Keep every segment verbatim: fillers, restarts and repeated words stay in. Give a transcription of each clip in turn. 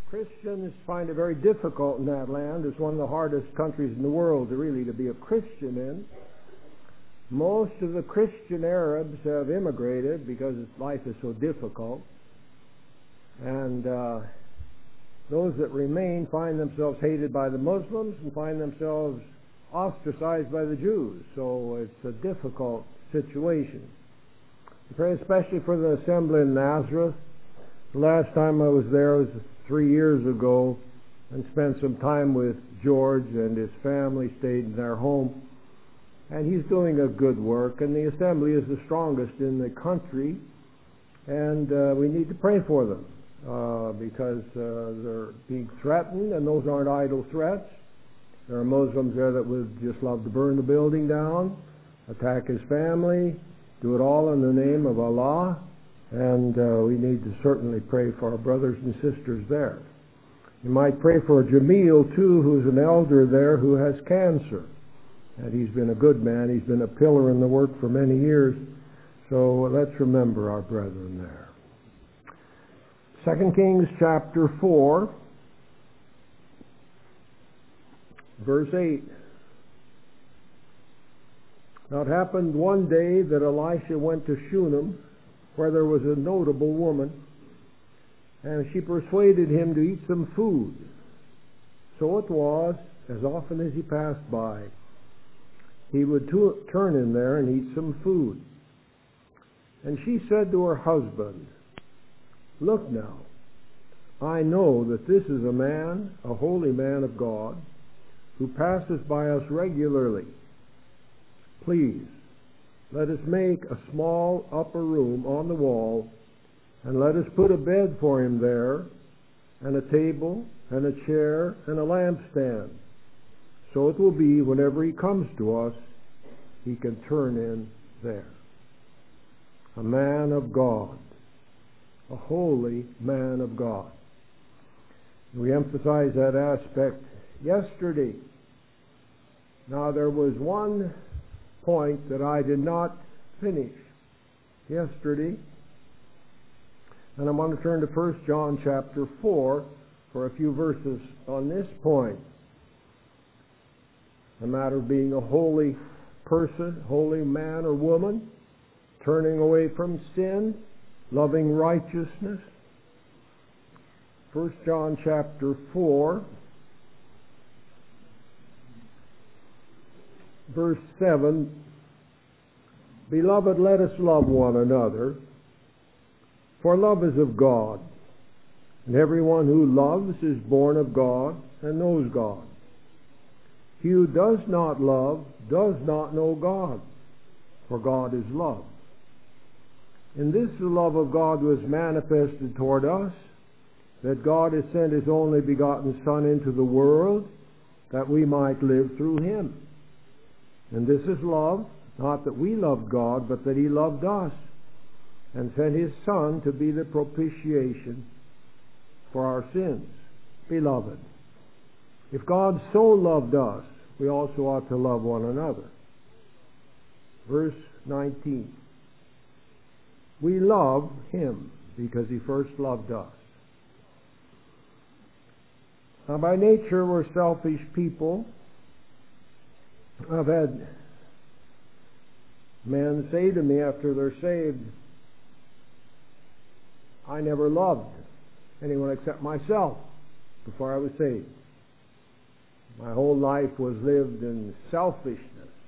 Christians find it very difficult in that land. It's one of the hardest countries in the world to really to be a Christian in. Most of the Christian Arabs have immigrated because life is so difficult. And uh, those that remain find themselves hated by the Muslims and find themselves ostracized by the Jews. So it's a difficult situation. I pray especially for the assembly in Nazareth. The last time I was there was three years ago and spent some time with George and his family, stayed in their home. And he's doing a good work, and the assembly is the strongest in the country, and uh, we need to pray for them uh, because uh, they're being threatened, and those aren't idle threats. There are Muslims there that would just love to burn the building down, attack his family, do it all in the name of Allah, and uh, we need to certainly pray for our brothers and sisters there. You might pray for Jamil, too, who's an elder there who has cancer. And he's been a good man. He's been a pillar in the work for many years. So let's remember our brethren there. Second Kings chapter four, verse eight. Now it happened one day that Elisha went to Shunem, where there was a notable woman, and she persuaded him to eat some food. So it was, as often as he passed by, he would to- turn in there and eat some food. And she said to her husband, "Look now, I know that this is a man, a holy man of God, who passes by us regularly. Please, let us make a small upper room on the wall, and let us put a bed for him there, and a table, and a chair, and a lampstand. So it will be whenever he comes to us, he can turn in there." A man of God, a holy man of God. We emphasized that aspect yesterday. Now there was one point that I did not finish yesterday, and I want to turn to First John chapter four for a few verses on this point. The matter of being a holy person, holy man or woman, turning away from sin, loving righteousness. First John chapter four, verse seven. Beloved, let us love one another, for love is of God, and everyone who loves is born of God and knows God. He who does not love does not know God, for God is love. In this the love of God was manifested toward us, that God has sent His only begotten Son into the world, that we might live through Him. And this is love, not that we loved God, but that He loved us, and sent His Son to be the propitiation for our sins. Beloved, if God so loved us, we also ought to love one another. Verse nineteen. We love Him because He first loved us. Now by nature we're selfish people. I've had men say to me after they're saved, "I never loved anyone except myself before I was saved. My whole life was lived in selfishness."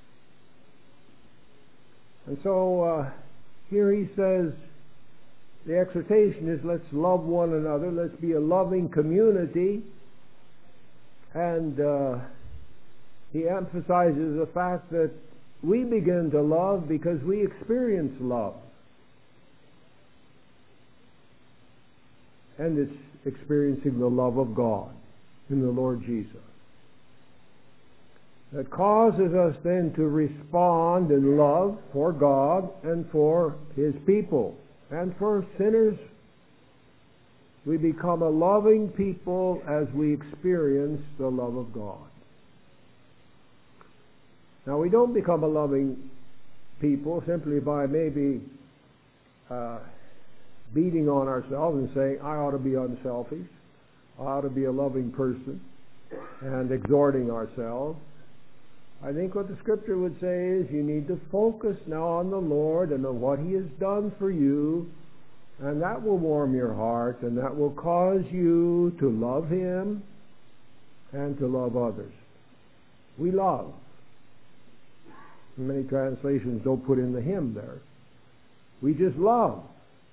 And so uh, here he says, the exhortation is, let's love one another, let's be a loving community. And uh, he emphasizes the fact that we begin to love because we experience love. And it's experiencing the love of God in the Lord Jesus that causes us then to respond in love for God and for His people. And for sinners, we become a loving people as we experience the love of God. Now, we don't become a loving people simply by maybe uh, beating on ourselves and saying, "I ought to be unselfish. ought to be a loving person and exhorting ourselves. I think what the Scripture would say is you need to focus now on the Lord and on what He has done for you, and that will warm your heart, and that will cause you to love Him and to love others. We love. Many translations don't put in the hymn there. We just love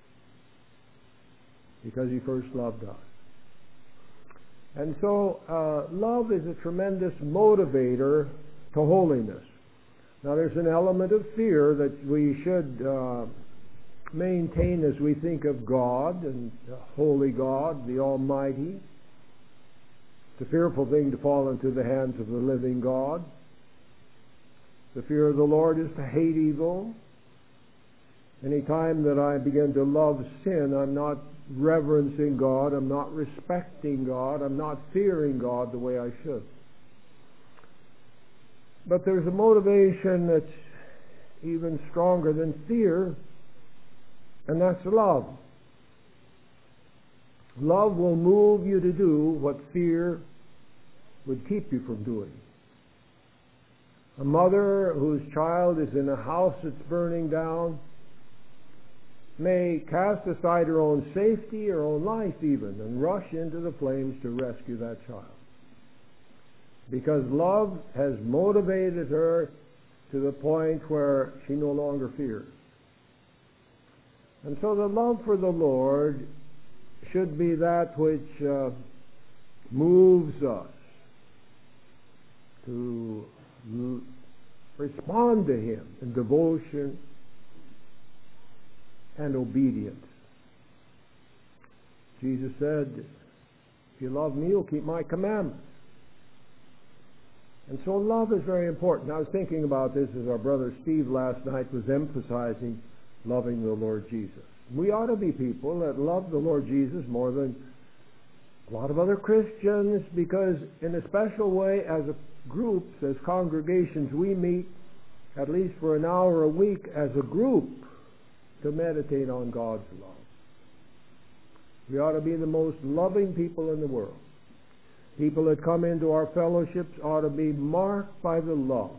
because He first loved us. And so uh, love is a tremendous motivator to holiness. Now there's an element of fear that we should uh, maintain as we think of God and uh, holy God, the Almighty. It's a fearful thing to fall into the hands of the living God. The fear of the Lord is to hate evil. Any time that I begin to love sin, I'm not reverencing God, I'm not respecting God, I'm not fearing God the way I should. But there's a motivation that's even stronger than fear, and that's love. Love will move you to do what fear would keep you from doing. A mother whose child is in a house that's burning down may cast aside her own safety, her own life even, and rush into the flames to rescue that child. Because love has motivated her to the point where she no longer fears. And so the love for the Lord should be that which uh, moves us to l- respond to Him in devotion and obedience. Jesus said, if you love me, you'll keep my commandments. And so love is very important. I was thinking about this as our brother Steve last night was emphasizing loving the Lord Jesus. We ought to be people that love the Lord Jesus more than a lot of other Christians, because in a special way, as a groups, as congregations, we meet at least for an hour a week as a group to meditate on God's love. We ought to be the most loving people in the world. People that come into our fellowships ought to be marked by the love.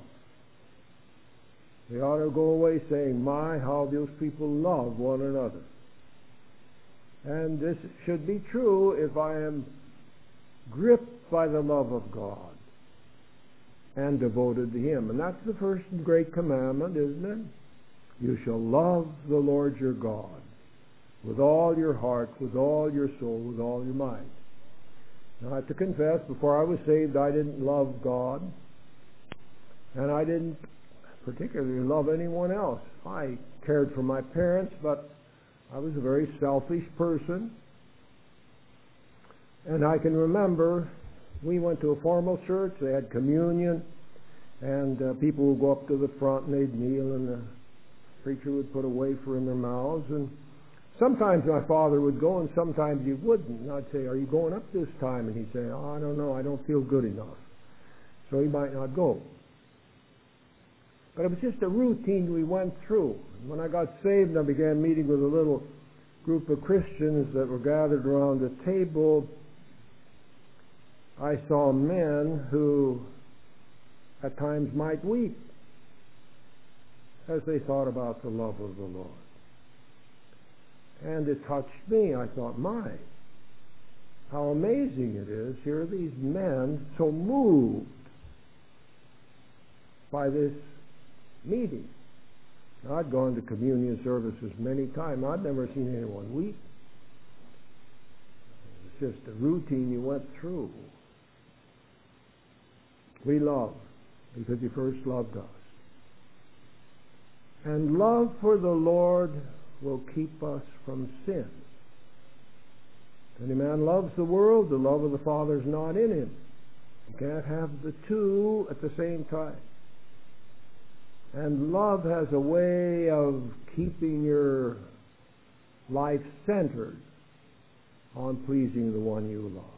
They ought to go away saying, my, how those people love one another. And this should be true if I am gripped by the love of God and devoted to Him. And that's the first and great commandment, isn't it? You shall love the Lord your God with all your heart, with all your soul, with all your mind. Now I have to confess, before I was saved, I didn't love God, and I didn't particularly love anyone else. I cared for my parents, but I was a very selfish person. And I can remember we went to a formal church, they had communion, and uh, people would go up to the front and they'd kneel, and the preacher would put a wafer in their mouths, and sometimes my father would go and sometimes he wouldn't. And I'd say, are you going up this time? And he'd say, oh, I don't know, I don't feel good enough. So he might not go. But it was just a routine we went through. When I got saved and I began meeting with a little group of Christians that were gathered around a table, I saw men who at times might weep as they thought about the love of the Lord. And it touched me. I thought, my, how amazing it is. Here are these men so moved by this meeting. Now, I'd gone to communion services many times. I'd never seen anyone weep. It's just a routine you went through. We love because He first loved us. And love for the Lord will keep us from sin. If any man loves the world, the love of the Father is not in him. You can't have the two at the same time. And love has a way of keeping your life centered on pleasing the one you love.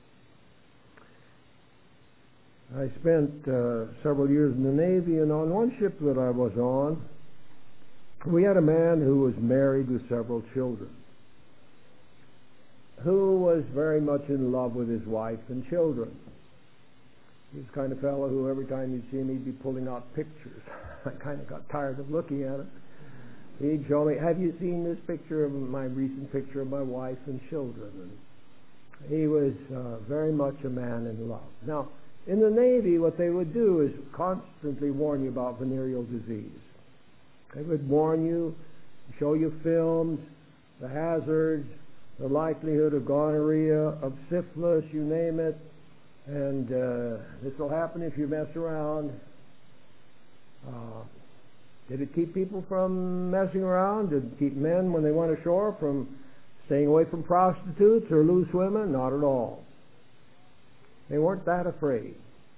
I spent uh, several years in the Navy, and on one ship that I was on, we had a man who was married with several children. who was very much in love with his wife and children. He was the kind of fellow who every time you'd see him, he'd be pulling out pictures. I kind of got tired of looking at it. He'd show me, have you seen this picture of my recent picture of my wife and children? And he was uh, very much a man in love. Now, in the Navy, what they would do is constantly warn you about venereal disease. They would warn you, show you films, the hazards, the likelihood of gonorrhea, of syphilis, you name it. And uh, this will happen if you mess around. Uh, did it keep people from messing around? Did it keep men, when they went ashore, from staying away from prostitutes or loose women? Not at all. They weren't that afraid.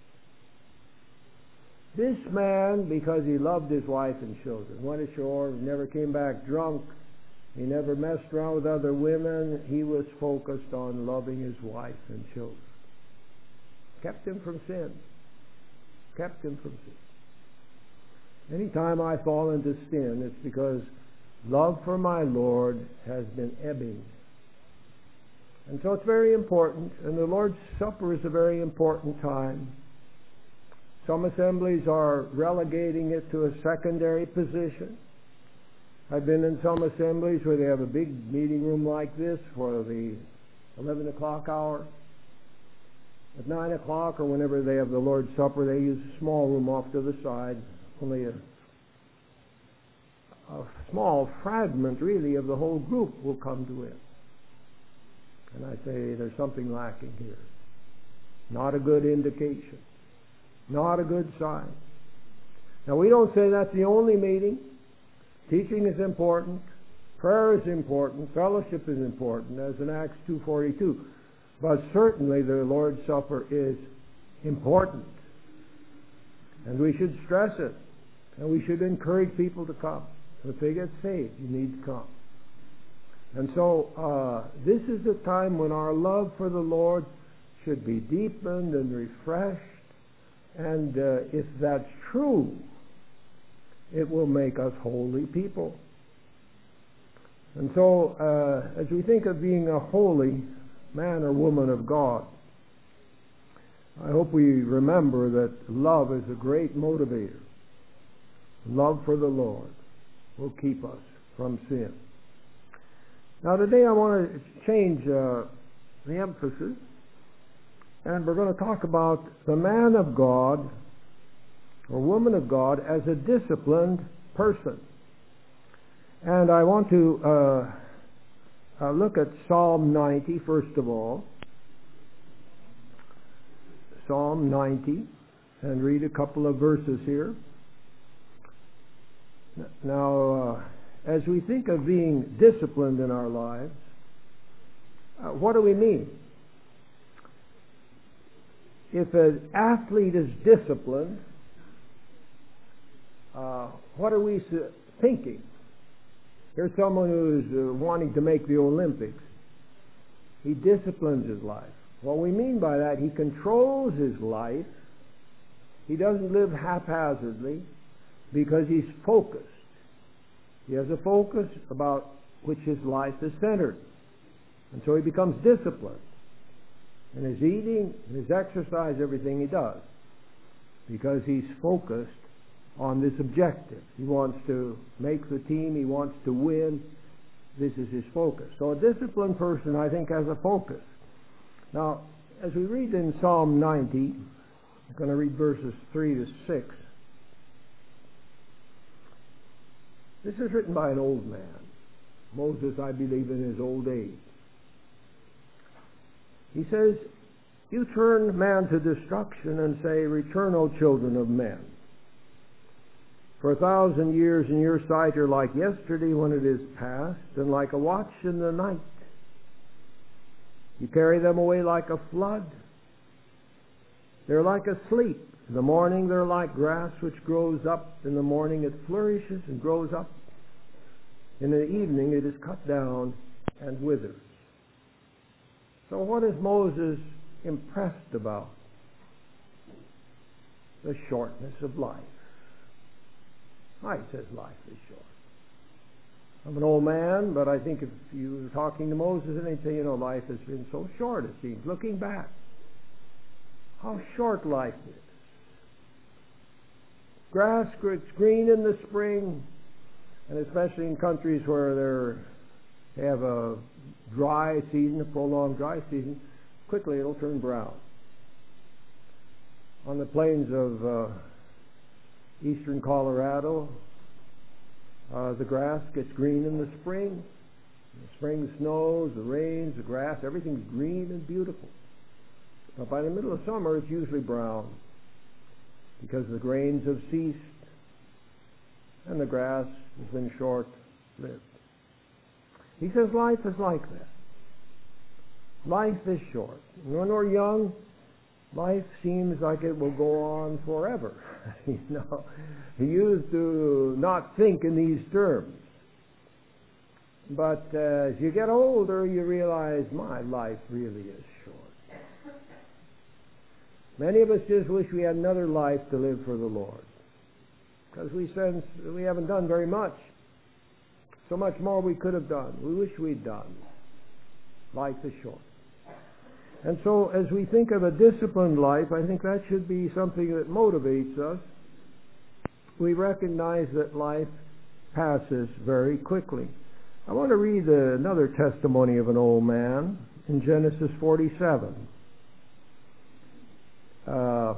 This man, because he loved his wife and children, went ashore, never came back drunk, he never messed around with other women, he was focused on loving his wife and children. Kept him from sin. Kept him from sin. Anytime I fall into sin, it's because love for my Lord has been ebbing. And so it's very important, and the Lord's Supper is a very important time. Some assemblies are relegating it to a secondary position. I've been in some assemblies where they have a big meeting room like this for the eleven o'clock hour. At nine o'clock, or whenever they have the Lord's Supper, they use a small room off to the side. Only a, a small fragment, really, of the whole group will come to it. And I say there's something lacking here. Not a good indication. Not a good sign. Now, we don't say that's the only meeting. Teaching is important. Prayer is important. Fellowship is important, as in Acts two forty-two. But certainly the Lord's Supper is important. And we should stress it. And we should encourage people to come. If they get saved, you need to come. And so uh, this is the time when our love for the Lord should be deepened and refreshed. And uh, if that's true, it will make us holy people. And so uh, as we think of being a holy man or woman of God, I hope we remember that love is a great motivator. Love for the Lord will keep us from sin. Now today I want to change uh, the emphasis, and we're going to talk about the man of God or woman of God as a disciplined person. And I want to uh, uh, look at Psalm ninety first of all. Psalm ninety, and read a couple of verses here. Now, uh, as we think of being disciplined in our lives, uh, what do we mean? If an athlete is disciplined, uh, what are we thinking? Here's someone who's uh, wanting to make the Olympics. He disciplines his life. What we mean by that, he controls his life. He doesn't live haphazardly because he's focused. He has a focus about which his life is centered. And so he becomes disciplined in his eating, in his exercise, everything he does, because he's focused on this objective. He wants to make the team. He wants to win. This is his focus. So a disciplined person, I think, has a focus. Now, as we read in Psalm ninety, I'm going to read verses three to six. This is written by an old man. Moses, I believe, in his old age. He says, "You turn man to destruction and say, 'Return, O children of men.' For a thousand years in your sight are like yesterday when it is past, and like a watch in the night. You carry them away like a flood. They're like asleep. In the morning they're like grass which grows up. In the morning it flourishes and grows up. In the evening it is cut down and withers." So what is Moses impressed about? The shortness of life. Why, he says life is short. of an old man, but I think if you were talking to Moses and they'd say, you know, life has been so short, it seems. Looking back, how short life is. Grass gets green in the spring, and especially in countries where they have a dry season, a prolonged dry season, quickly it'll turn brown. On the plains of uh, eastern Colorado, uh, the grass gets green in the spring. The spring snows, the rains, the grass, everything's green and beautiful. But by the middle of summer, it's usually brown because the grains have ceased and the grass has been short-lived. He says life is like that. Life is short. When we're young, life seems like it will go on forever. You know, he used to not think in these terms. But uh, as you get older, you realize my life really is short. Many of us just wish we had another life to live for the Lord, because we sense we haven't done very much. So much more we could have done. We wish we'd done. Life is short. And so as we think of a disciplined life, I think that should be something that motivates us. We recognize that life passes very quickly. I want to read another testimony of an old man in Genesis forty-seven. Uh,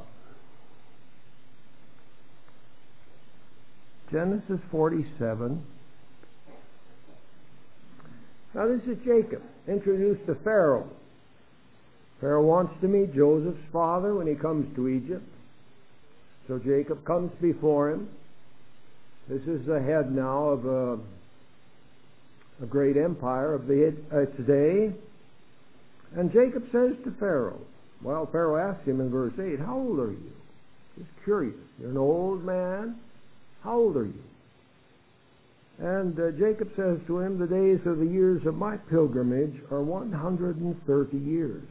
Genesis forty-seven. Now this is Jacob, introduced to Pharaoh. Pharaoh wants to meet Joseph's father when he comes to Egypt. So Jacob comes before him. This is the head now of a, a great empire of the, uh, its day. And Jacob says to Pharaoh, well, Pharaoh asks him in verse eight, how old are you? He's curious. You're an old man. How old are you? And uh, Jacob says to him, the days of the years of my pilgrimage are one hundred thirty years.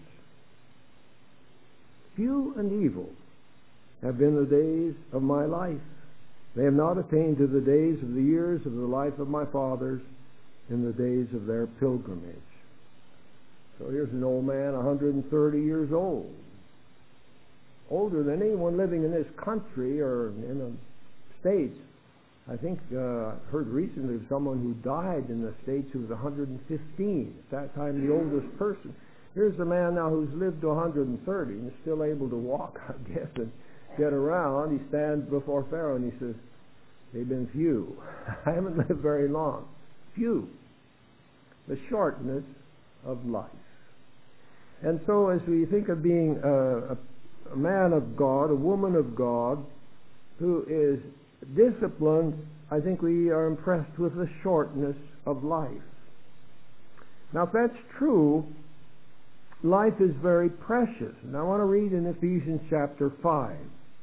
Few and evil have been the days of my life. They have not attained to the days of the years of the life of my fathers in the days of their pilgrimage. So here's an old man, one hundred thirty years old. Older than anyone living in this country or in the States. I think I uh, heard recently of someone who died in the States who was one hundred fifteen. At that time, the oldest person. Here's a man now who's lived to one hundred thirty and is still able to walk, I guess, and get around. He stands before Pharaoh and he says, they've been few. I haven't lived very long. Few. The shortness of life. And so as we think of being a, a, a man of God, a woman of God, who is disciplined, I think we are impressed with the shortness of life. Now if that's true, life is very precious. And I want to read in Ephesians chapter five.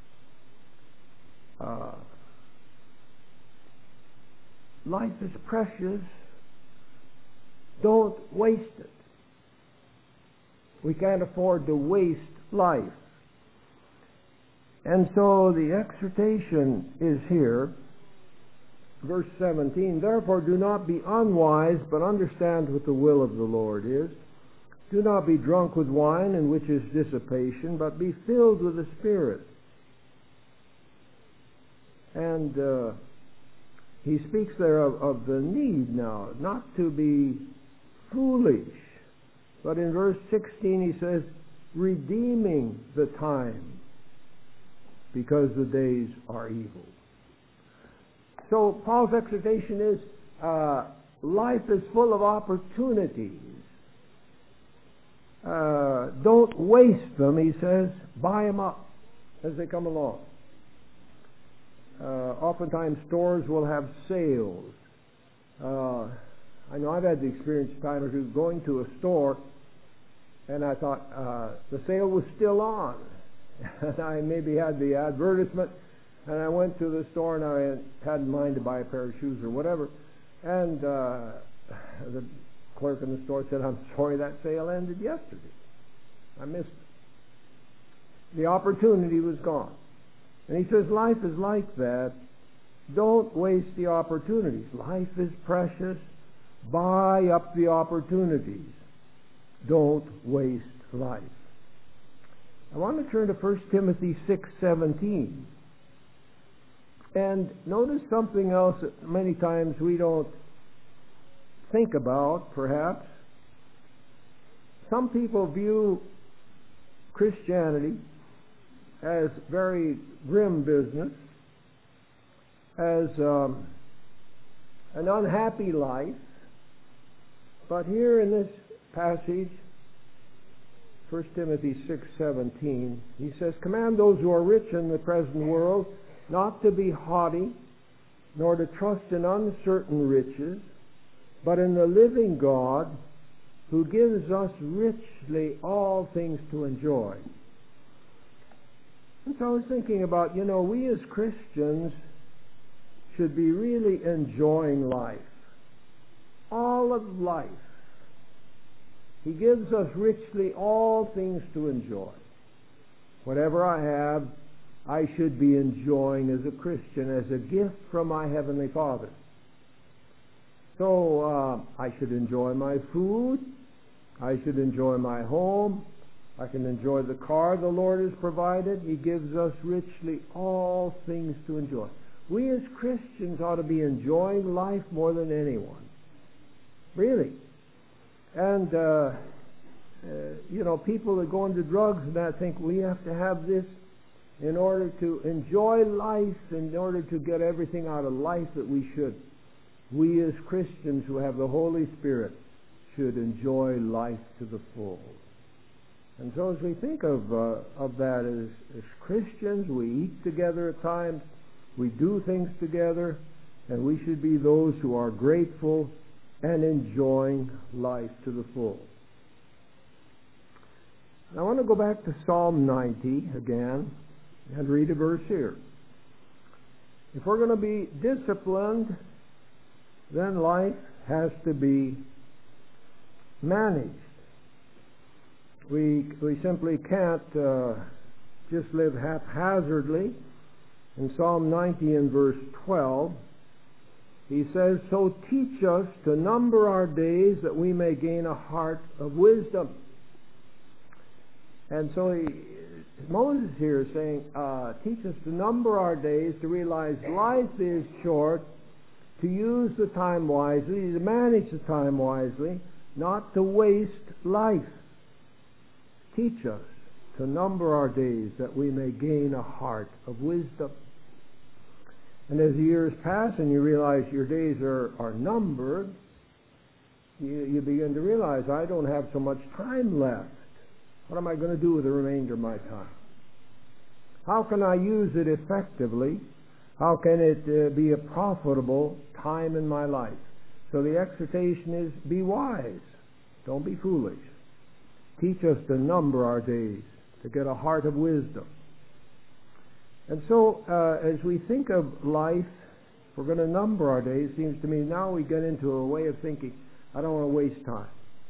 Uh, life is precious. Don't waste it. We can't afford to waste life. And so the exhortation is here, verse seventeen, therefore do not be unwise, but understand what the will of the Lord is. Do not be drunk with wine, in which is dissipation, but be filled with the Spirit. And uh, he speaks there of, of the need now, not to be foolish. But in verse sixteen he says, redeeming the time, because the days are evil. So Paul's exhortation is, uh, life is full of opportunities. Uh, don't waste them, he says. Buy them up as they come along. Uh, oftentimes stores will have sales. Uh, I know I've had the experience time or two going to a store, and I thought uh, the sale was still on. And I maybe had the advertisement, and I went to the store, and I had in mind to buy a pair of shoes or whatever. And uh, the clerk in the store said, I'm sorry, that sale ended yesterday. I missed it. The opportunity was gone. And he says life is like that. Don't waste the opportunities. Life is precious. Buy up the opportunities. Don't waste life. I want to turn to First Timothy six seventeen. And notice something else that many times we don't think about, perhaps. Some people view Christianity as very grim business, as um, an unhappy life. But here in this passage, First Timothy six seventeen, he says, "Command those who are rich in the present world not to be haughty, nor to trust in uncertain riches, but in the living God, who gives us richly all things to enjoy." And so I was thinking about, you know, we as Christians should be really enjoying life. All of life. He gives us richly all things to enjoy. Whatever I have, I should be enjoying as a Christian, as a gift from my Heavenly Father. So uh, I should enjoy my food. I should enjoy my home. I can enjoy the car the Lord has provided. He gives us richly all things to enjoy. We as Christians ought to be enjoying life more than anyone. Really. And, uh, uh, you know, people that go into drugs and that think we have to have this in order to enjoy life, in order to get everything out of life that we should. We as Christians who have the Holy Spirit should enjoy life to the full. And so as we think of uh, of that as, as Christians, we eat together at times, we do things together, and we should be those who are grateful and enjoying life to the full. Now I want to go back to Psalm ninety again and read a verse here. If we're going to be disciplined, then life has to be managed. We we simply can't uh, just live haphazardly. In Psalm ninety and verse twelve, he says, "So teach us to number our days that we may gain a heart of wisdom." And so he, Moses here is saying, uh, teach us to number our days, to realize life is short, to use the time wisely, to manage the time wisely, not to waste life. Teach us to number our days that we may gain a heart of wisdom. And as the years pass and you realize your days are, are numbered, you, you begin to realize, I don't have so much time left. What am I going to do with the remainder of my time? How can I use it effectively? How can it uh, be a profitable time in my life? So the exhortation is, be wise. Don't be foolish. Teach us to number our days, to get a heart of wisdom. And so, uh, as we think of life, if we're going to number our days, it seems to me now we get into a way of thinking, I don't want to waste time.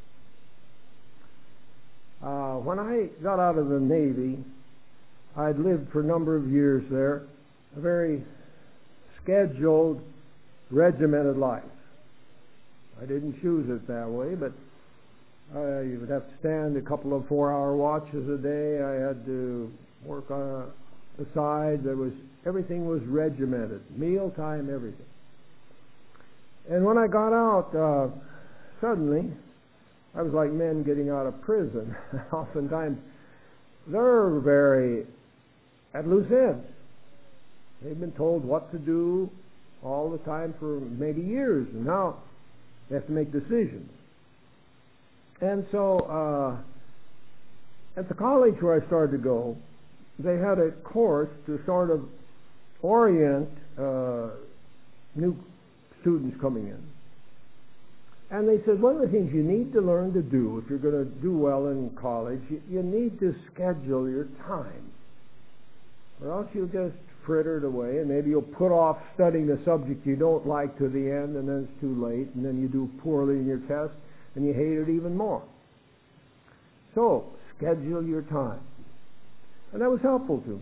Uh, when I got out of the Navy, I'd lived for a number of years there, a very scheduled, regimented life. I didn't choose it that way, but uh, you would have to stand a couple of four-hour watches a day. I had to work on the side. There was everything was regimented, mealtime, everything. And when I got out, uh, suddenly, I was like men getting out of prison. Oftentimes, they're very at loose ends. They've been told what to do all the time for many years, and now they have to make decisions. And so, uh, at the college where I started to go, they had a course to sort of orient uh, new students coming in. And they said, one of the things you need to learn to do if you're going to do well in college, you, you need to schedule your time. Or else you'll just fritter it away, and maybe you'll put off studying the subject you don't like to the end, and then it's too late, and then you do poorly in your test, and you hate it even more. So, schedule your time. And that was helpful to me.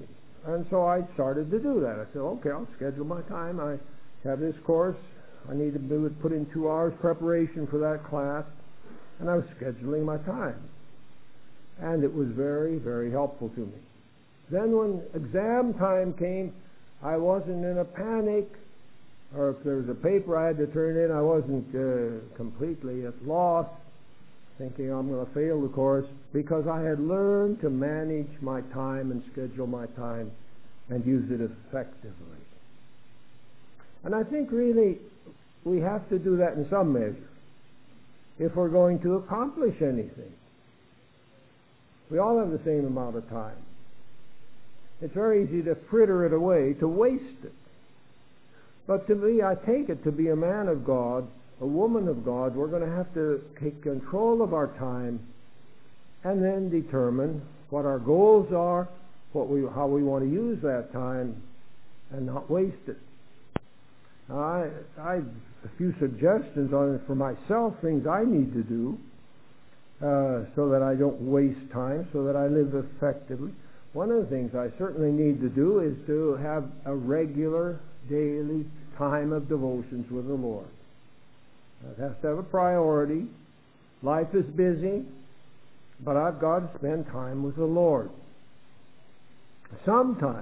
And so I started to do that. I said, okay, I'll schedule my time. I have this course. I need to do it, put in two hours preparation for that class. And I was scheduling my time. And it was very, very helpful to me. Then when exam time came, I wasn't in a panic. Or if there was a paper I had to turn in, I wasn't uh, completely at loss, thinking I'm going to fail the course, because I had learned to manage my time and schedule my time and use it effectively. And I think really we have to do that in some measure if we're going to accomplish anything. We all have the same amount of time. It's very easy to fritter it away, to waste it. But to me, I take it to be a man of God, a woman of God, we're going to have to take control of our time and then determine what our goals are, what we, how we want to use that time, and not waste it. Now, I, I have a few suggestions on it for myself, things I need to do uh, so that I don't waste time, so that I live effectively. One of the things I certainly need to do is to have a regular, daily time of devotions with the Lord. It has to have a priority. Life is busy, but I've got to spend time with the Lord. Sometime.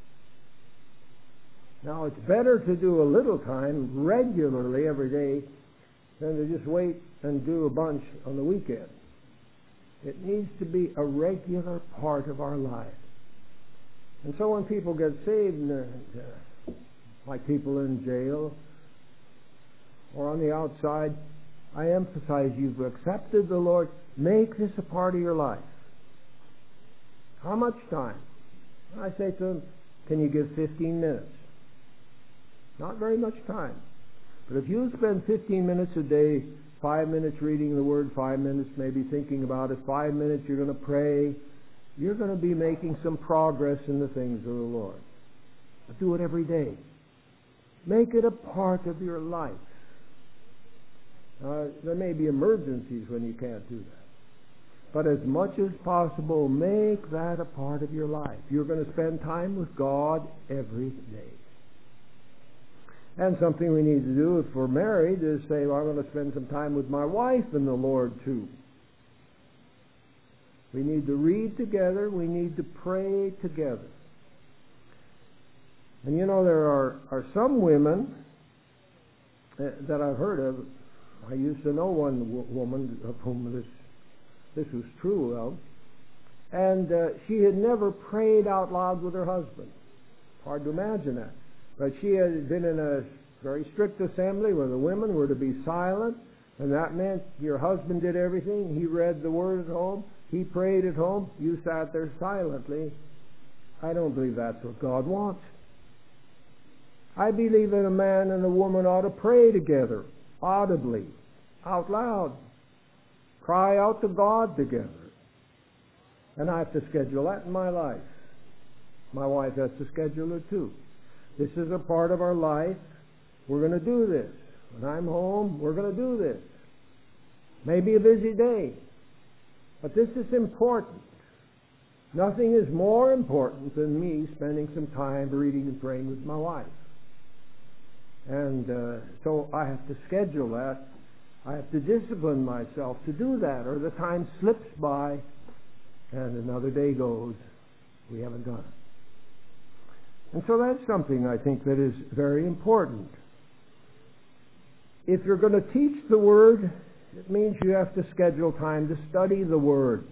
Now, it's better to do a little time regularly every day than to just wait and do a bunch on the weekend. It needs to be a regular part of our life. And so when people get saved, uh, like people in jail or on the outside, I emphasize you've accepted the Lord. Make this a part of your life. How much time? I say to them, can you give fifteen minutes? Not very much time. But if you spend fifteen minutes a day, five minutes reading the Word, five minutes maybe thinking about it, five minutes you're going to pray, you're going to be making some progress in the things of the Lord. But do it every day. Make it a part of your life. Uh, there may be emergencies when you can't do that. But as much as possible, make that a part of your life. You're going to spend time with God every day. And something we need to do if we're married is say, well, I'm going to spend some time with my wife and the Lord too. We need to read together. We need to pray together. And you know, there are, are some women that I've heard of. I used to know one w- woman of whom this this was true of. And uh, she had never prayed out loud with her husband. Hard to imagine that. But she had been in a very strict assembly where the women were to be silent, and that meant your husband did everything. He read the Word at home. He prayed at home. You sat there silently. I don't believe that's what God wants. I believe that a man and a woman ought to pray together, audibly, out loud. Cry out to God together. And I have to schedule that in my life. My wife has to schedule it too. This is a part of our life. We're going to do this. When I'm home, we're going to do this. Maybe a busy day. But this is important. Nothing is more important than me spending some time reading and praying with my wife. And uh, so I have to schedule that. I have to discipline myself to do that, or the time slips by and another day goes. We haven't done it. And so that's something I think that is very important. If you're going to teach the Word, it means you have to schedule time to study the Word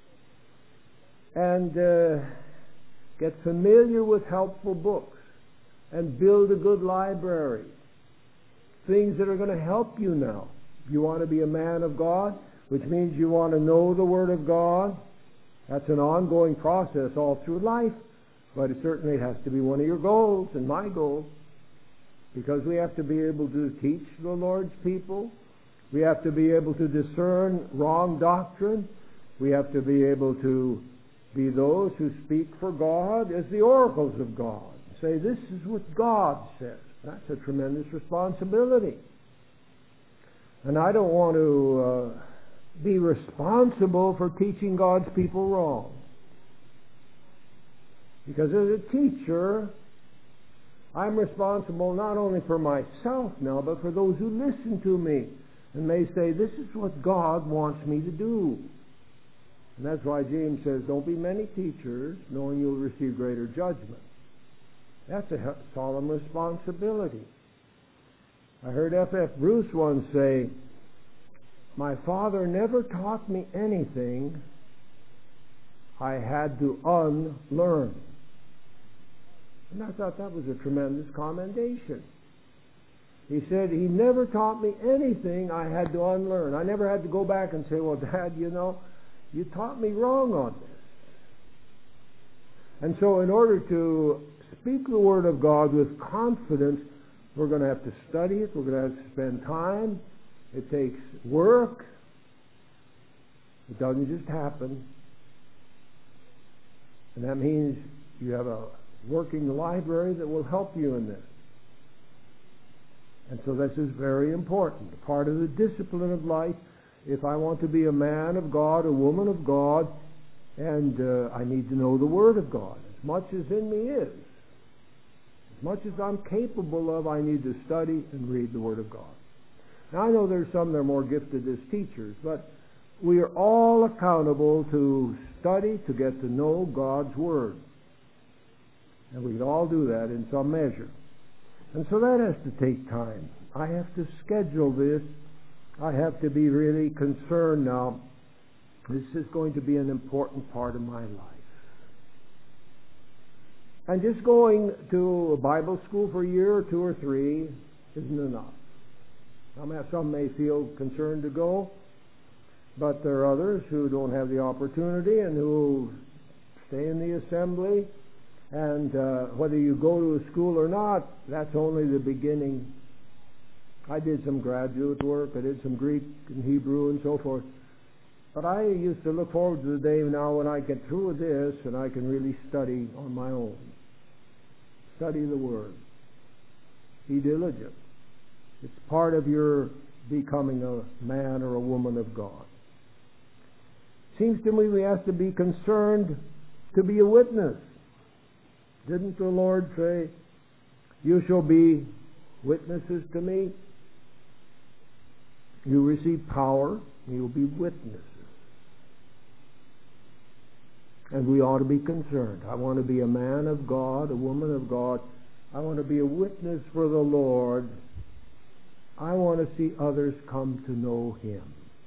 and uh, get familiar with helpful books and build a good library. Things that are going to help you now. You want to be a man of God, which means you want to know the Word of God. That's an ongoing process all through life. But it certainly has to be one of your goals and my goal, because we have to be able to teach the Lord's people. We have to be able to discern wrong doctrine. We have to be able to be those who speak for God as the oracles of God. Say, this is what God says. That's a tremendous responsibility. And I don't want to uh, be responsible for teaching God's people wrong. Because as a teacher, I'm responsible not only for myself now, but for those who listen to me and may say, this is what God wants me to do. And that's why James says, don't be many teachers, knowing you'll receive greater judgment. That's a solemn responsibility. I heard F F Bruce once say, my father never taught me anything I had to unlearn. And I thought that was a tremendous commendation. He said, he never taught me anything I had to unlearn. I never had to go back and say, well, Dad, you know, you taught me wrong on this. And so in order to speak the Word of God with confidence, we're going to have to study it. We're going to have to spend time. It takes work. It doesn't just happen. And that means you have a working library that will help you in this. And so this is very important. Part of the discipline of life, if I want to be a man of God, a woman of God, and uh, I need to know the Word of God. As much as in me is. As much as I'm capable of, I need to study and read the Word of God. Now I know there's some that are more gifted as teachers, but we are all accountable to study to get to know God's Word. And we can all do that in some measure. And so that has to take time. I have to schedule this. I have to be really concerned now. This is going to be an important part of my life. And just going to a Bible school for a year or two or three isn't enough. Some may feel concerned to go, but there are others who don't have the opportunity and who stay in the assembly. And uh, whether you go to a school or not, that's only the beginning. I did some graduate work. I did some Greek and Hebrew and so forth. But I used to look forward to the day now when I get through with this and I can really study on my own. Study the Word. Be diligent. It's part of your becoming a man or a woman of God. Seems to me we have to be concerned to be a witness. Didn't the Lord say, you shall be witnesses to me? You receive power, you will be witnesses. And we ought to be concerned. I want to be a man of God, a woman of God. I want to be a witness for the Lord. I want to see others come to know Him.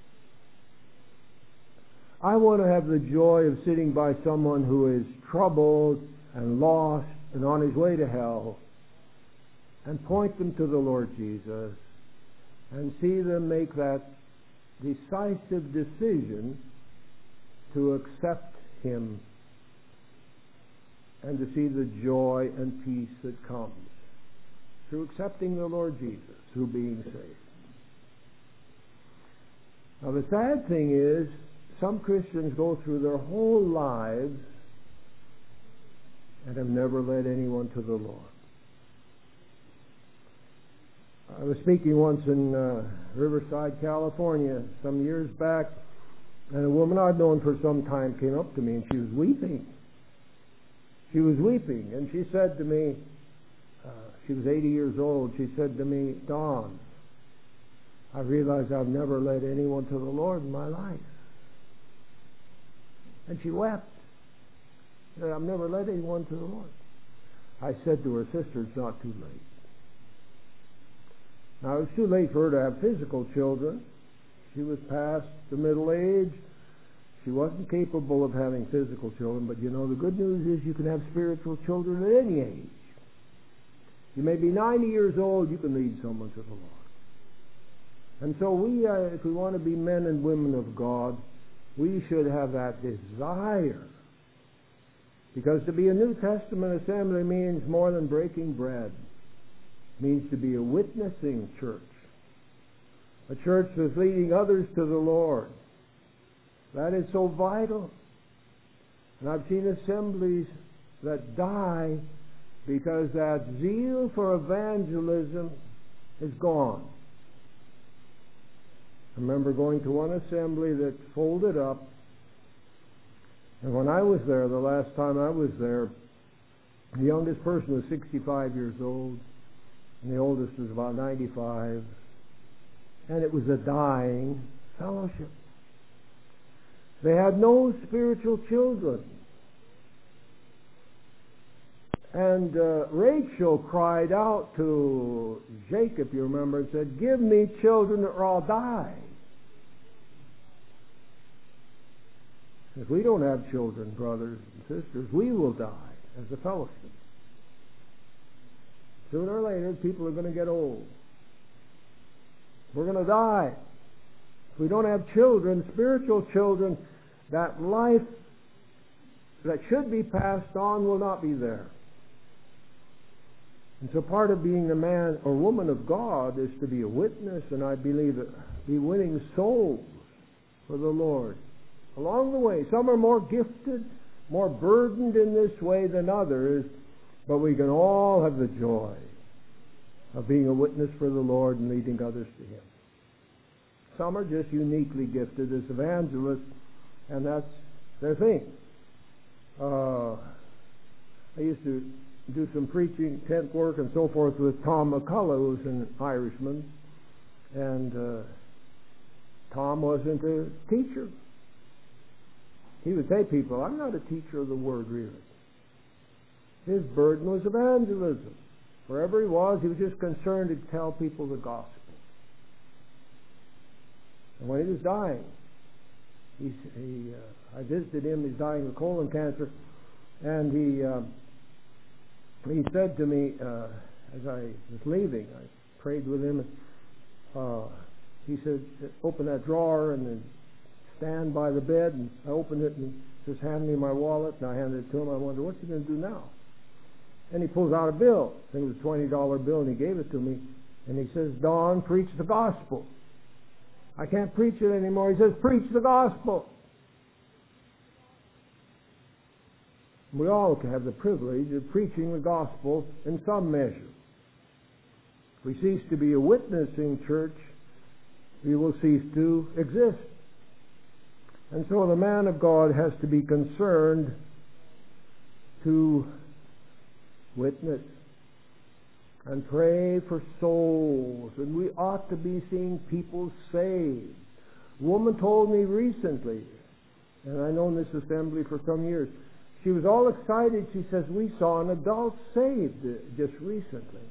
I want to have the joy of sitting by someone who is troubled and lost and on his way to hell, and point them to the Lord Jesus and see them make that decisive decision to accept Him and to see the joy and peace that comes through accepting the Lord Jesus, through being saved. Now the sad thing is, some Christians go through their whole lives and have never led anyone to the Lord. I was speaking once in uh, Riverside, California, some years back, and a woman I'd known for some time came up to me and she was weeping. She was weeping, and she said to me, uh, she was eighty years old, she said to me, Don, I realize I've never led anyone to the Lord in my life. And she wept. I've never led anyone to the Lord. I said to her, sister, it's not too late. Now, it was too late for her to have physical children. She was past the middle age. She wasn't capable of having physical children, but you know, the good news is you can have spiritual children at any age. You may be ninety years old, you can lead someone to the Lord. And so we, uh, if we want to be men and women of God, we should have that desire. Because to be a New Testament assembly means more than breaking bread. It means to be a witnessing church. A church that's leading others to the Lord. That is so vital. And I've seen assemblies that die because that zeal for evangelism is gone. I remember going to one assembly that folded up. And when I was there, the last time I was there, The youngest person was sixty-five years old, and the oldest was about ninety-five, and it was a dying fellowship. They had no spiritual children. And uh, Rachel cried out to Jacob, you remember, and said, "Give me children or I'll die." If we don't have children, brothers and sisters, we will die as a fellowship. Sooner or later, people are going to get old. We're going to die. If we don't have children, spiritual children, that life that should be passed on will not be there. And so part of being a man or woman of God is to be a witness, and I believe it, be winning souls for the Lord along the way. Some are more gifted, more burdened in this way than others, but we can all have the joy of being a witness for the Lord and leading others to Him. Some are just uniquely gifted as evangelists, and that's their thing. Uh, I used to do some preaching, tent work, and so forth with Tom McCullough, who's an Irishman, and uh, Tom wasn't a teacher. He would say to people, "I'm not a teacher of the Word, really." His burden was evangelism. Wherever he was, he was just concerned to tell people the gospel. And when he was dying, he, he uh, I visited him. He's dying of colon cancer, and he uh, he said to me uh, as I was leaving, I prayed with him, and uh, he said, "Open that drawer and then stand by the bed." And I opened it, and he says, "Hand me my wallet." And I handed it to him. I wondered, what's he going to do now? And he pulls out a bill. I think it was a twenty dollar bill, and he gave it to me. And he says, "Don, preach the gospel." I can't preach it anymore. He says, "Preach the gospel." We all have the privilege of preaching the gospel in some measure. If we cease to be a witnessing church, we will cease to exist. And so the man of God has to be concerned to witness and pray for souls, and we ought to be seeing people saved. A woman told me recently, and I've known this assembly for some years, she was all excited. She says, "We saw an adult saved just recently."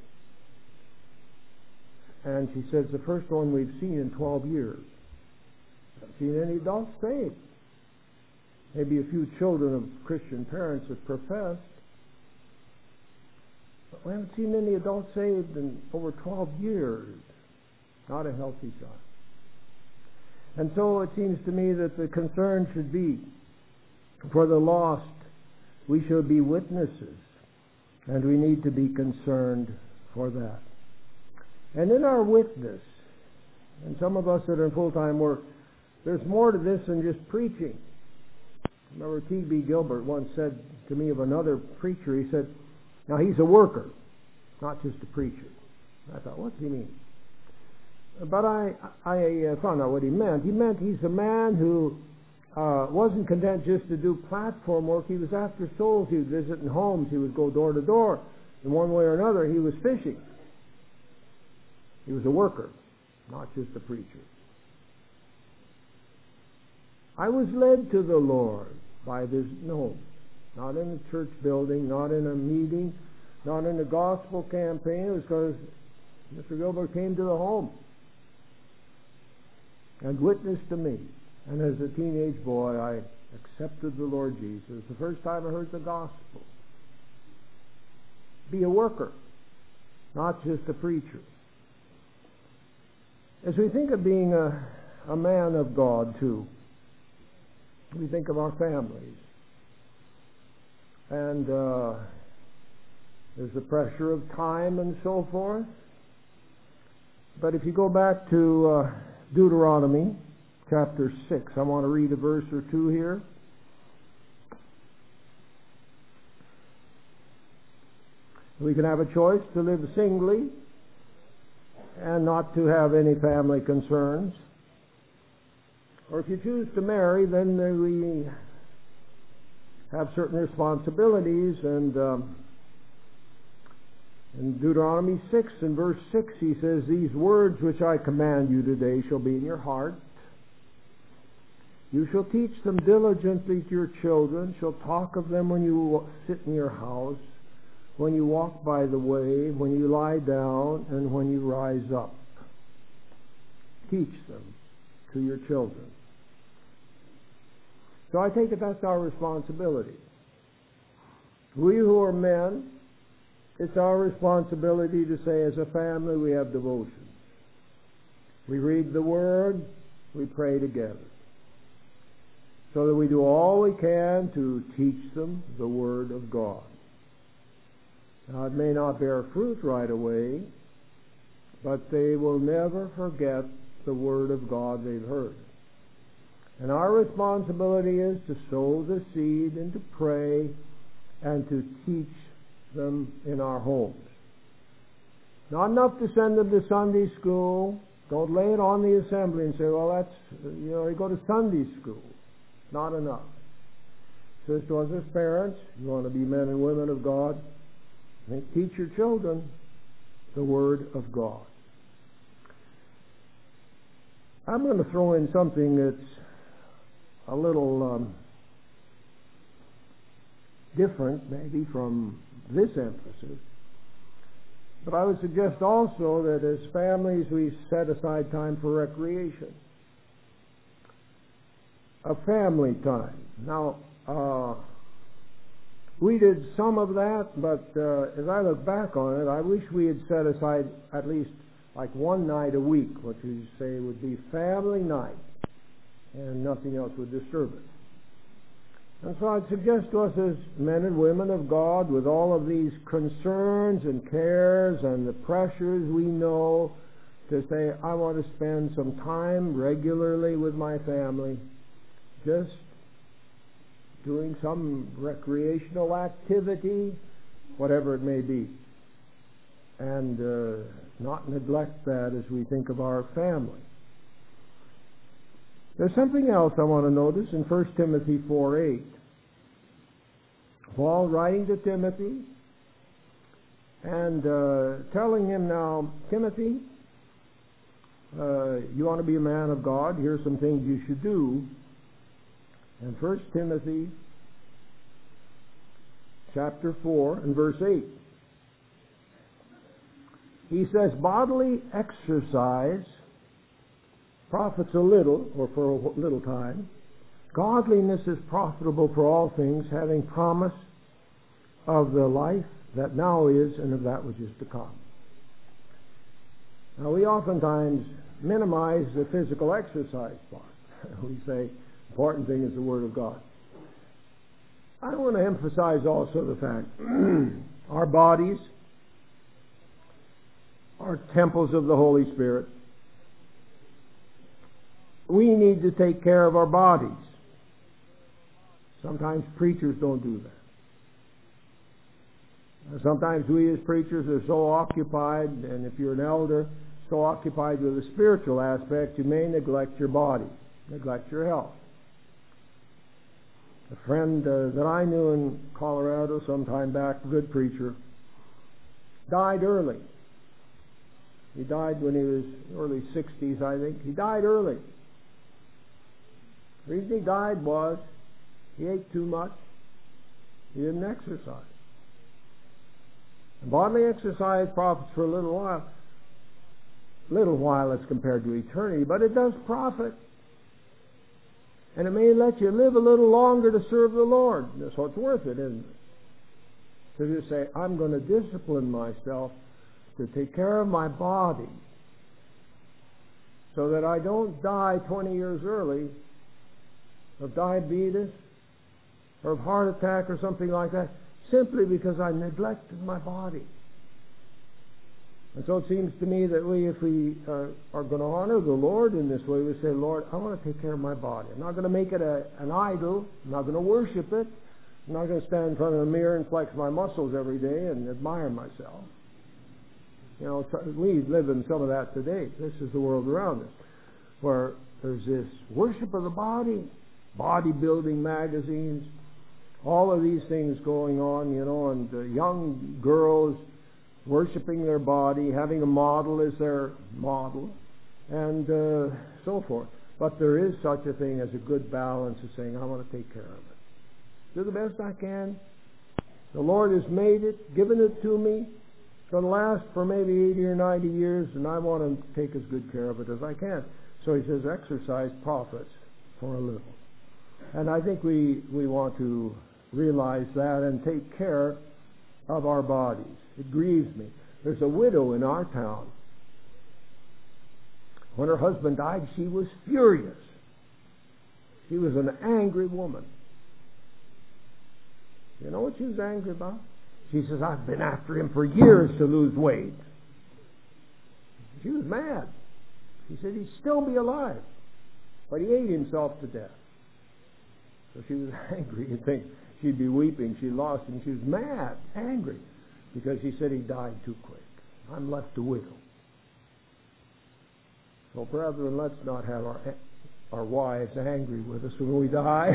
And she says, "The first one we've seen in twelve years. Haven't seen any adults saved. Maybe a few children of Christian parents have professed, but we haven't seen any adults saved in over twelve years. Not a healthy sign." And so it seems to me that the concern should be for the lost. We should be witnesses, and we need to be concerned for that. And in our witness, and some of us that are in full-time work, there's more to this than just preaching. Remember, T B Gilbert once said to me of another preacher, he said, now he's a worker, not just a preacher. I thought, what's he mean? But I, I found out what he meant. He meant he's a man who uh, wasn't content just to do platform work. He was after souls. He would visit in homes. He would go door to door. In one way or another, he was fishing. He was a worker, not just a preacher. I was led to the Lord by this, no, not in a church building, not in a meeting, not in a gospel campaign. It was because Mister Gilbert came to the home and witnessed to me. And as a teenage boy, I accepted the Lord Jesus. The first time I heard the gospel. Be a worker, not just a preacher. As we think of being a, a man of God, too, we think of our families. And uh, there's the pressure of time and so forth. But if you go back to uh, Deuteronomy chapter six, I want to read a verse or two here. We can have a choice to live singly and not to have any family concerns. Or if you choose to marry, then we have certain responsibilities, and um, In Deuteronomy six and verse six he says, "These words which I command you today shall be in your heart. You shall teach them diligently to your children, shall talk of them when you sit in your house, when you walk by the way, when you lie down, and when you rise up. Teach them to your children." So I take it that's our responsibility. We who are men, it's our responsibility to say, as a family, we have devotion. We read the Word, we pray together, so that we do all we can to teach them the Word of God. Now, it may not bear fruit right away, but they will never forget the Word of God they've heard. And our responsibility is to sow the seed and to pray and to teach them in our homes. Not enough to send them to Sunday school. Don't lay it on the assembly and say, well, that's, you know, you go to Sunday school. Not enough. Says to us as parents, you want to be men and women of God, teach your children the Word of God. I'm going to throw in something that's a little um, different maybe from this emphasis. But I would suggest also that as families we set aside time for recreation. A family time. Now, uh, we did some of that, but uh, as I look back on it, I wish we had set aside at least like one night a week, which we say would be family night, and nothing else would disturb it. And so I'd suggest to us as men and women of God, with all of these concerns and cares and the pressures we know, to say, I want to spend some time regularly with my family, just doing some recreational activity, whatever it may be, and uh, not neglect that as we think of our family. There's something else I want to notice in First Timothy four eight. Paul writing to Timothy and uh, telling him now, Timothy, uh, you want to be a man of God, here's some things you should do. And First Timothy chapter four and verse eight. He says, bodily exercise profits a little, or for a little time. Godliness is profitable for all things, having promise of the life that now is and of that which is to come. Now, we oftentimes minimize the physical exercise part. We say, important thing is the Word of God. I want to emphasize also the fact our bodies are temples of the Holy Spirit. We need to take care of our bodies. Sometimes preachers don't do that. Sometimes we as preachers are so occupied, and if you're an elder, so occupied with the spiritual aspect, you may neglect your body, neglect your health. A friend uh, that I knew in Colorado some time back, a good preacher, died early. He died when he was early sixties, I think. He died early. The reason he died was he ate too much. He didn't exercise. And bodily exercise profits for a little while. Little while as compared to eternity, but it does profit. And it may let you live a little longer to serve the Lord. So it's worth it, isn't it? To just say, I'm going to discipline myself to take care of my body so that I don't die twenty years early of diabetes or of heart attack or something like that, simply because I neglected my body. And so it seems to me that we, if we uh, are going to honor the Lord in this way, we say, Lord, I want to take care of my body. I'm not going to make it a, an idol. I'm not going to worship it. I'm not going to stand in front of a mirror and flex my muscles every day and admire myself. You know, we live in some of that today. This is the world around us, where there's this worship of the body, bodybuilding magazines, all of these things going on, you know, and uh, young girls worshiping their body, having a model as their model, and uh, so forth. But there is such a thing as a good balance of saying, I want to take care of it. Do the best I can. The Lord has made it, given it to me. It's going to last for maybe eighty or ninety years, and I want to take as good care of it as I can. So he says, exercise profits for a little. And I think we, we want to realize that and take care of our bodies. It grieves me. There's a widow in our town. When her husband died, she was furious. She was an angry woman. You know what she was angry about? She says, I've been after him for years to lose weight. She was mad. She said he'd still be alive. But he ate himself to death. So she was angry. You'd think she'd be weeping. She lost him. She was mad, angry, because he said he died too quick. I'm left a widow. So, brethren, let's not have our our wives angry with us when we die.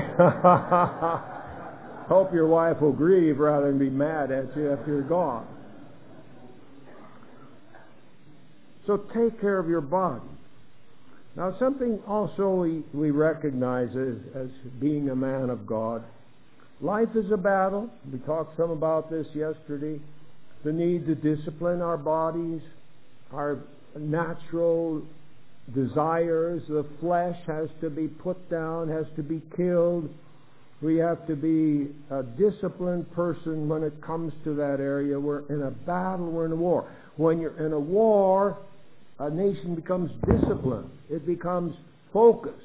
Hope your wife will grieve rather than be mad at you after you're gone. So take care of your body. Now, something also we, we recognize as, as being a man of God. Life is a battle. We talked some about this yesterday. The need to discipline our bodies, our natural desires. The flesh has to be put down, has to be killed. We have to be a disciplined person when it comes to that area. We're in a battle, we're in a war. When you're in a war, a nation becomes disciplined. It becomes focused.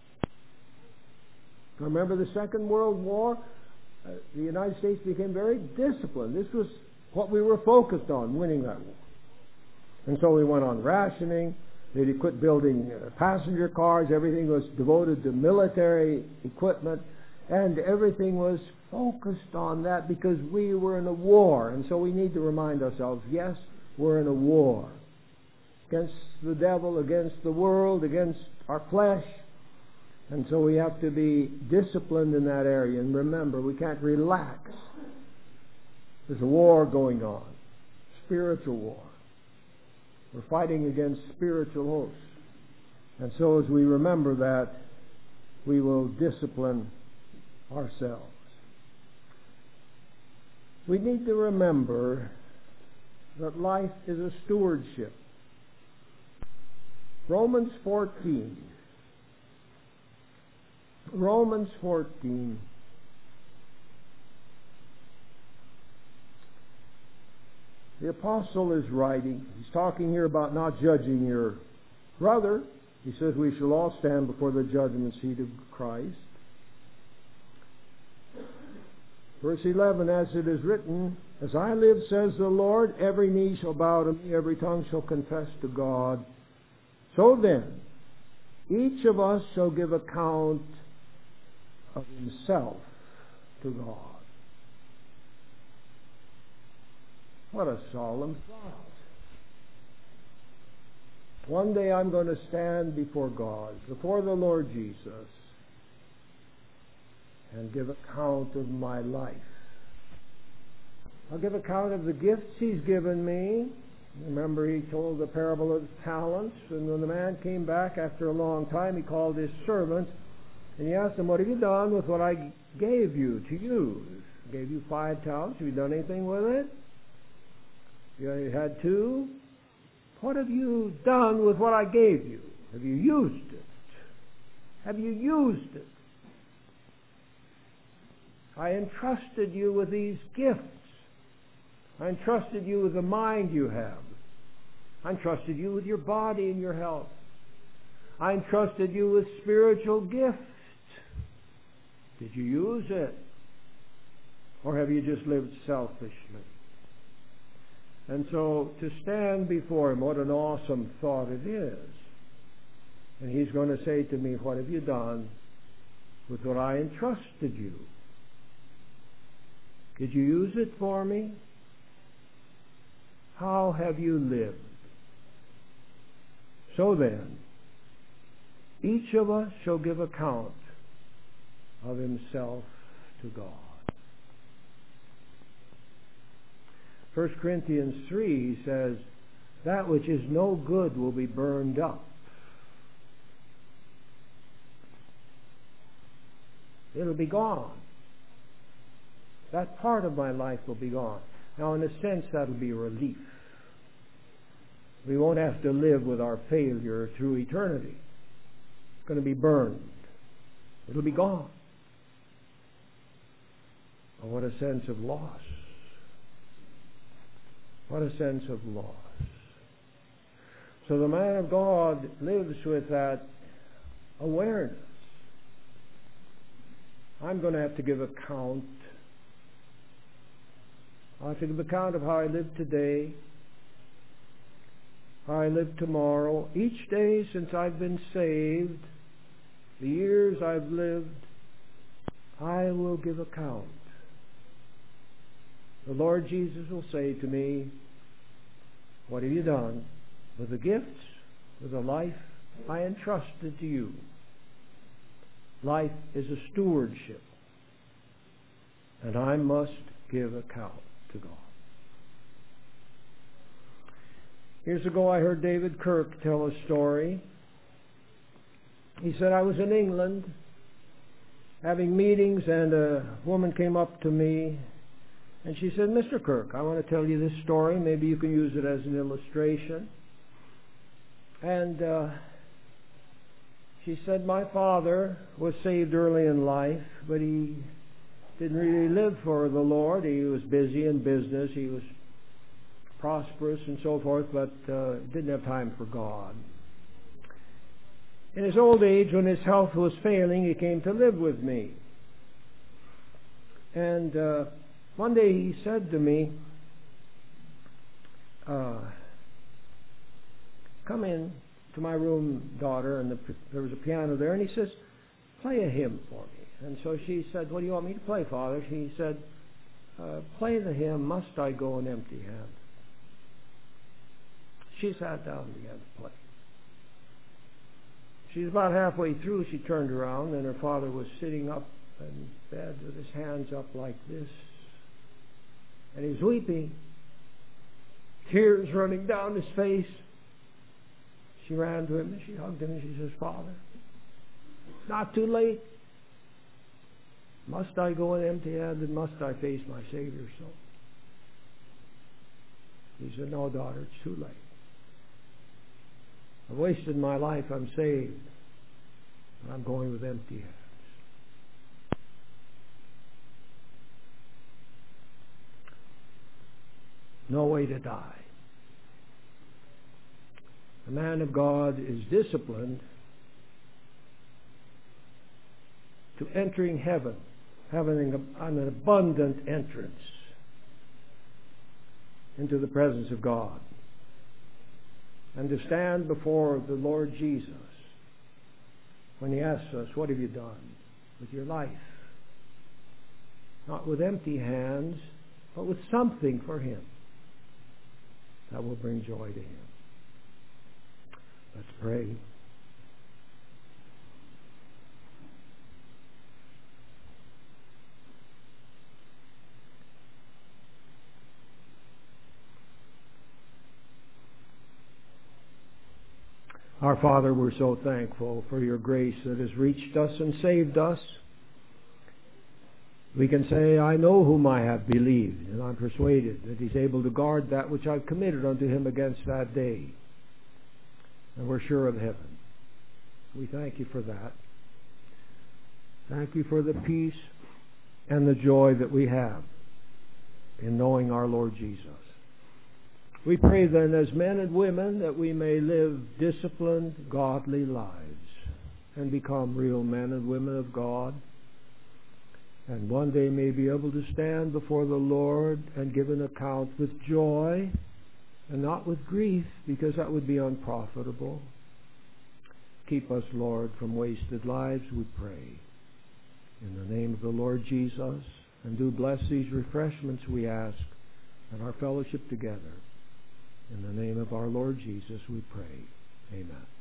Remember the Second World War? Uh, the United States became very disciplined. This was what we were focused on, winning that war. And so we went on rationing. They quit building uh, passenger cars. Everything was devoted to military equipment. And everything was focused on that because we were in a war. And so we need to remind ourselves, yes, we're in a war. Against the devil, against the world, against our flesh. And so we have to be disciplined in that area. And remember, we can't relax. There's a war going on. Spiritual war. We're fighting against spiritual hosts. And so as we remember that, we will discipline ourselves. We need to remember that life is a stewardship. Romans fourteen. Romans fourteen. The apostle is writing. He's talking here about not judging your brother. He says we shall all stand before the judgment seat of Christ. Verse eleven, as it is written, as I live, says the Lord, every knee shall bow to me, every tongue shall confess to God. So then, each of us shall give account of himself to God. What a solemn thought. One day I'm going to stand before God, before the Lord Jesus, and give account of my life. I'll give account of the gifts He's given me. Remember, He told the parable of the talents, and when the man came back after a long time, he called his servant, and he asked him, what have you done with what I gave you to use? I gave you five talents. Have you done anything with it? You had two. What have you done with what I gave you? Have you used it? Have you used it? I entrusted you with these gifts. I entrusted you with the mind you have. I entrusted you with your body and your health. I entrusted you with spiritual gifts. Did you use it? Or have you just lived selfishly? And so to stand before Him, what an awesome thought it is. And He's going to say to me, what have you done with what I entrusted you? Did you use it for me? How have you lived? So then, each of us shall give account of himself to God. First Corinthians three says, that which is no good will be burned up. It'll be gone. That part of my life will be gone. Now, in a sense, that'll be a relief. We won't have to live with our failure through eternity. It's going to be burned. It'll be gone. Oh, what a sense of loss. What a sense of loss. So the man of God lives with that awareness. I'm going to have to give account. I have to give account of how I live today, how I live tomorrow. Each day since I've been saved, the years I've lived, I will give account. The Lord Jesus will say to me, what have you done with the gifts, with the life I entrusted to you? Life is a stewardship, and I must give account to God. Years ago I heard David Kirk tell a story. He said, I was in England having meetings, and a woman came up to me and she said, Mister Kirk, I want to tell you this story. Maybe you can use it as an illustration. And uh, she said, my father was saved early in life, but he didn't really live for the Lord. He was busy in business. He was prosperous and so forth, but uh, didn't have time for God. In his old age, when his health was failing, he came to live with me. And uh, one day he said to me, uh, come in to my room, daughter, and the, there was a piano there, and he says, play a hymn for me. And so she said, what do you want me to play, Father? He said, uh, play the hymn, Must I Go an Empty Handed? She sat down and began to play. She's about halfway through, she turned around, and her father was sitting up in bed with his hands up like this. And he's weeping, tears running down his face. She ran to him and she hugged him and she says, Father, it's not too late. Must I go in empty-handed? Must I face my Savior so? He said, no, daughter, it's too late. I've wasted my life. I'm saved. And I'm going with empty hands. No way to die. The man of God is disciplined to entering heaven, having an abundant entrance into the presence of God, and to stand before the Lord Jesus when He asks us, what have you done with your life? Not with empty hands, but with something for Him that will bring joy to Him. Let's pray. Our Father, we're so thankful for your grace that has reached us and saved us. We can say, I know whom I have believed, and I'm persuaded that He's able to guard that which I've committed unto Him against that day. And we're sure of heaven. We thank you for that. Thank you for the peace and the joy that we have in knowing our Lord Jesus. We pray then as men and women that we may live disciplined, godly lives and become real men and women of God, and one day may be able to stand before the Lord and give an account with joy and not with grief, because that would be unprofitable. Keep us, Lord, from wasted lives, we pray. In the name of the Lord Jesus, and do bless these refreshments, we ask, and our fellowship together. In the name of our Lord Jesus, we pray. Amen.